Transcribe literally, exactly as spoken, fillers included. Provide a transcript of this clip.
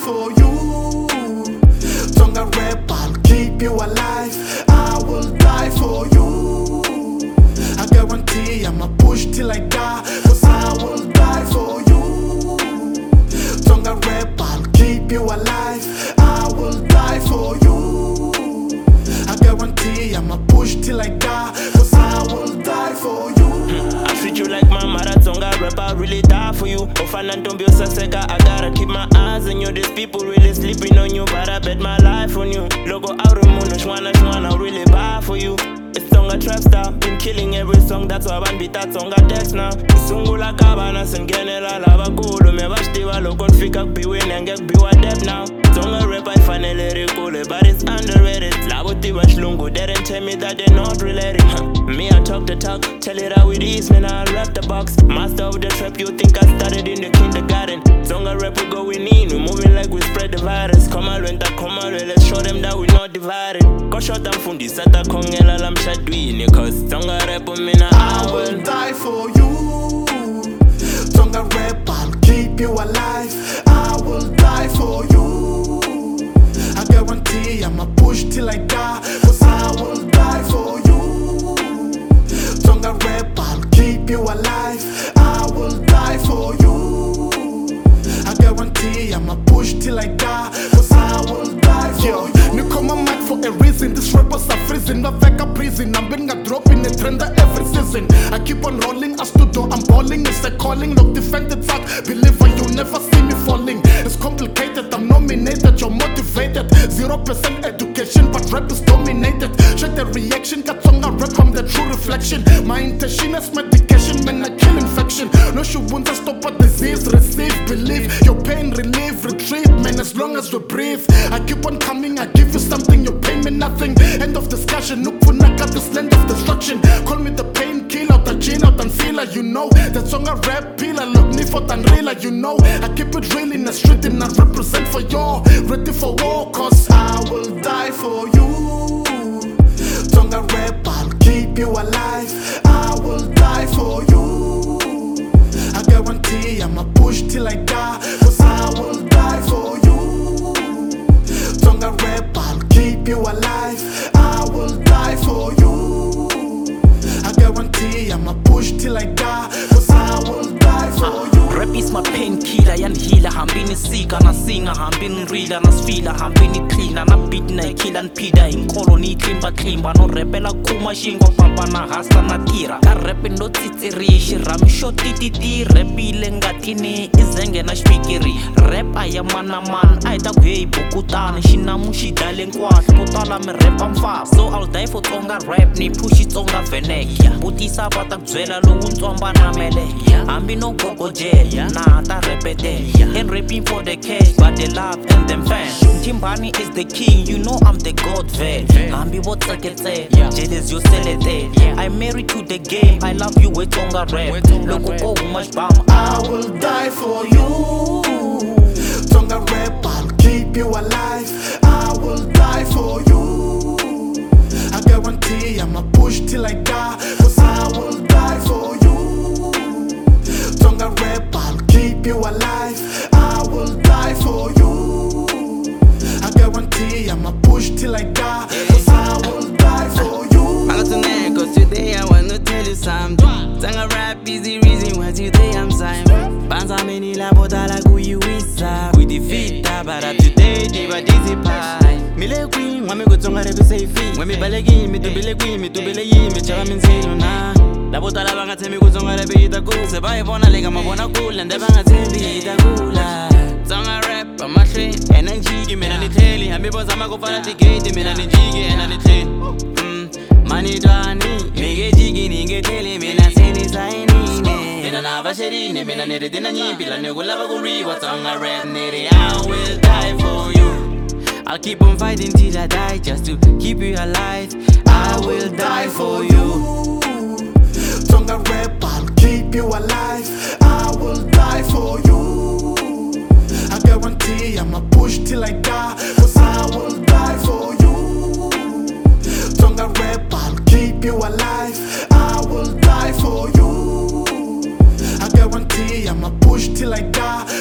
for you. Tonga rap, I'll keep you alive. I will die for you. I guarantee I'ma push till I die, cause I will die for you. Tonga rap, I'll keep you alive. I will die for you. I guarantee I'ma push till I die, cause I will die for you. I treat you like my mother, Tonga rap, I really die for you. Ofana Ntombi Osaseka, I gotta keep my eyes on you. These people really sleeping on you, but I bet my life on you. Logo Aurumuno, Shwana Shwana, I'll really buy for you. It's Tonga trap star, been killing every song, that's why I beat that Tonga text now. Sungula kabana, singenela lava kulu, me bashtiwa lo konfika biwin and get biwa dep now. Tonga rap, I finally recall it, but it's underrated. Labuti Washlungu, they didn't tell me that they're not related. Huh. Me, I talk the talk, tell it how it is, man, I rap the box. Master of the trap, you think I started in the kindergarten. Tonga rap, we going in, we moving like we spread the virus. Come on, when that come on, let's show them that we not divided. Go shot and fundi, sata kongela lam shadwini, cause Tonga rap, mina, I will die for you. Tonga rap, I'll keep you alive. I will die for you. I guarantee I'ma push till I die, cause I will die for you. Tonga rap, I'll keep you alive. I will die for you. I guarantee I'ma push till I die, cause I will die for you. Nikoma mad for a reason. These rappers are freezing, not like a prison. I'm being a drop in a trender every season. I keep on rolling, as to do, I'm balling. It's a calling, look defended fact. Believer, you never see me falling. It's complicated, I'm nominated, you're motivated. Zero percent education, but rap is dominated. Check the reaction, got Tonga rap from the true reflection. My intention is medication, man, I kill infection. No shoe won't stop a disease, receive, believe. Your pain, relief, retrieve, man, as long as we breathe. I keep on coming, I give you something, you pay me nothing. End of discussion, Nukunaka, this land of destruction. Call me the painkiller, the gene out and feeler, you know. The Tonga rap pillar, look me for than realer, you know. I keep it real in the street and I represent for y'all. Ready for war, cause I will die for you. Tonga rap, I'll keep you alive. I will die for you. I guarantee I'ma push till I die, cause I will die for you. Tonga rap, I'll keep you alive. I will die for you. I guarantee I'ma push till I die, cause I will die for you. Rap is my painkiller, yan healer. Hambini sika na singa, hambini rila na sfila, hambini cleaner na beat na ikila npida. Inkolo ni klimba klimba, no repela kuma shingo papa na hasta na tira. Ka rap no tsitsirishi, rami shoti titi, rap ile ngatini, izenge na shpikiri. Rap aya mana man, aita kuhei bukutani, shina mushi dale nkwasha, kutala me rap amfa. So I'll die for Tonga rap, ni pushi Tonga venekia. Putisa bata kzwela lo untsomba na mele. Ambi no gogo je, nah ta repete. Ain't rapping for the cash, but the love and them fans. Timbani is the king, you know I'm the god vet. Ambi what's I can say, jealous you sell it. I'm married to the game, I love you with Tonga rap. Look oh much bam, I will die for you. Tonga rap, I'll keep you alive. I will die for you. I guarantee I'ma push till I die, cause I will die for you. Tonga rap, I'll keep you alive. I will die for you. I guarantee I'ma push till I die, cause I will die for you. Hello tonight, cause today I wanna tell you something. Tonga rap is the reason why today I'm signed. Banza many la botala kuyiwisa, kuyidefeata, but up today they were dizzy pie. Mile queen, wame go Tonga rap safe. Wame balegi, me to bele queen, me to bele yi, me chava minzino na. La botala banga temi go Tonga rap ita cool. Se ba ebona lega mabona cool, and the banga temi ita cool. Tonga rap, I'm a train, and I'm jiggy, man, and it's hailing. I'm able to go for the gate, man, and it's jiggy, and I'm train. Money Johnny, make it jiggy, nigga, telling me, I say this, I need it. And I have a shitty name, and I need it in a new bill, and you will never go read what's on a rap, nitty. I will die for you. I'll keep on fighting till I die, just to keep you alive. I will die for you. Tonga rap, I'll keep you alive. I will die for you. I guarantee I'ma push till I die, cause I will die for you. Tonga rap, I'll keep you alive. I will die for you. I guarantee I'ma push till I die.